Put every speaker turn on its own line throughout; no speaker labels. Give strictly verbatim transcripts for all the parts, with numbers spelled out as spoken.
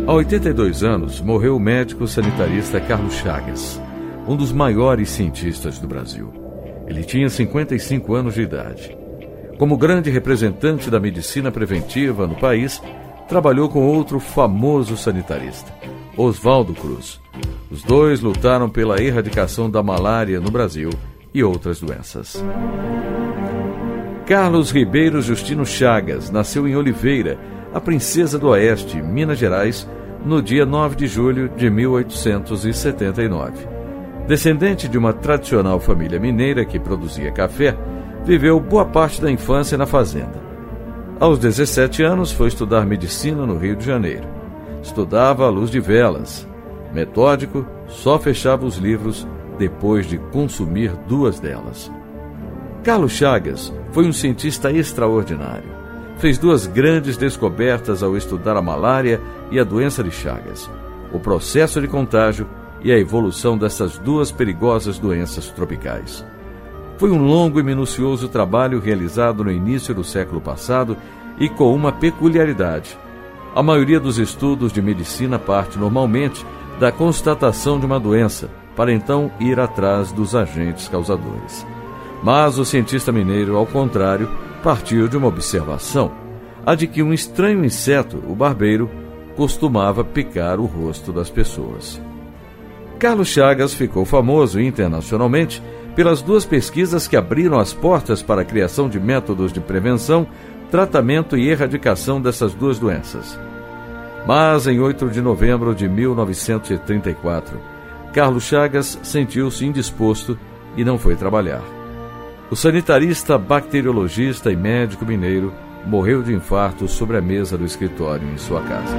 Há oitenta e dois anos, morreu o médico sanitarista Carlos Chagas, um dos maiores cientistas do Brasil. Ele tinha cinquenta e cinco anos de idade. Como grande representante da medicina preventiva no país, trabalhou com outro famoso sanitarista, Oswaldo Cruz. Os dois lutaram pela erradicação da malária no Brasil e outras doenças. Carlos Ribeiro Justino Chagas nasceu em Oliveira, a Princesa do Oeste, Minas Gerais, no dia nove de julho de mil oitocentos e setenta e nove. Descendente de uma tradicional família mineira que produzia café, viveu boa parte da infância na fazenda. Aos dezessete anos, foi estudar medicina no Rio de Janeiro. Estudava à luz de velas. Metódico, só fechava os livros depois de consumir duas delas. Carlos Chagas foi um cientista extraordinário. Fez duas grandes descobertas ao estudar a malária e a doença de Chagas, o processo de contágio e a evolução dessas duas perigosas doenças tropicais. Foi um longo e minucioso trabalho realizado no início do século passado e com uma peculiaridade. A maioria dos estudos de medicina parte normalmente da constatação de uma doença, para então ir atrás dos agentes causadores. Mas o cientista mineiro, ao contrário, partiu de uma observação, a de que um estranho inseto, o barbeiro, costumava picar o rosto das pessoas. Carlos Chagas ficou famoso internacionalmente pelas duas pesquisas que abriram as portas para a criação de métodos de prevenção, tratamento e erradicação dessas duas doenças. Mas, em oito de novembro de mil novecentos e trinta e quatro, Carlos Chagas sentiu-se indisposto e não foi trabalhar. O sanitarista, bacteriologista e médico mineiro morreu de infarto sobre a mesa do escritório em sua casa.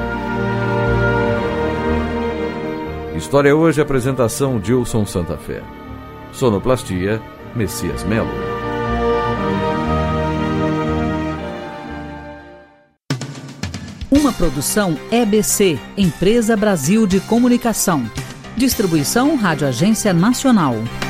História Hoje, apresentação Dilson Santa Fé. Sonoplastia, Messias Melo.
Uma produção E B C, Empresa Brasil de Comunicação. Distribuição Rádio Agência Nacional.